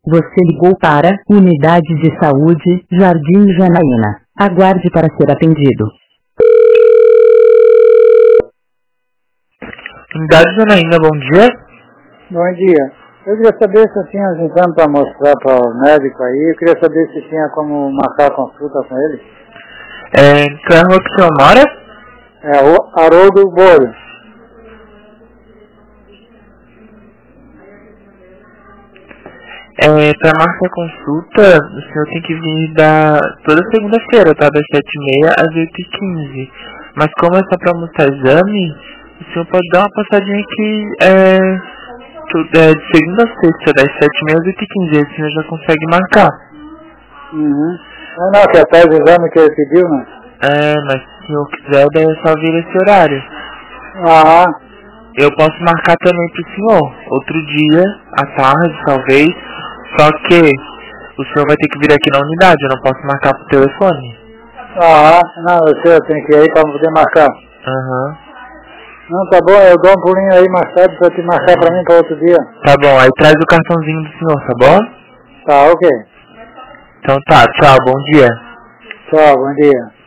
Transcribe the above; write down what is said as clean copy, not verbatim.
Você ligou para Unidade de Saúde, Jardim Janaína. Aguarde para ser atendido. Unidade Janaína, bom dia. Bom dia. Eu queria saber se eu tinha uns exames para mostrar para o médico aí. Eu queria saber se tinha como marcar a consulta com ele. Qual é a rua que o senhor mora? É o Haroldo Boro. Para marcar a consulta, o senhor tem que vir toda segunda-feira, tá? Das 7h30 às 8h15. Mas como é só para mostrar exame, o senhor pode dar uma passadinha aqui de segunda a sexta, das 7h30 às 8h15. Aí o senhor já consegue marcar. Uhum. Não, que até o exame que ele pediu, né? Mas se o senhor quiser, daí é só vir esse horário. Aham. Eu posso marcar também pro senhor, outro dia, à tarde, talvez. Só que o senhor vai ter que vir aqui na unidade, eu não posso marcar pro telefone. Aham. Não, eu tenho que ir aí para poder marcar. Aham. Não, tá bom, eu dou um pulinho aí mais tarde para te marcar para mim para outro dia. Tá bom, aí traz o cartãozinho do senhor, tá bom? Tá, ok. Então tá, tchau, bom dia. Tchau, bom dia.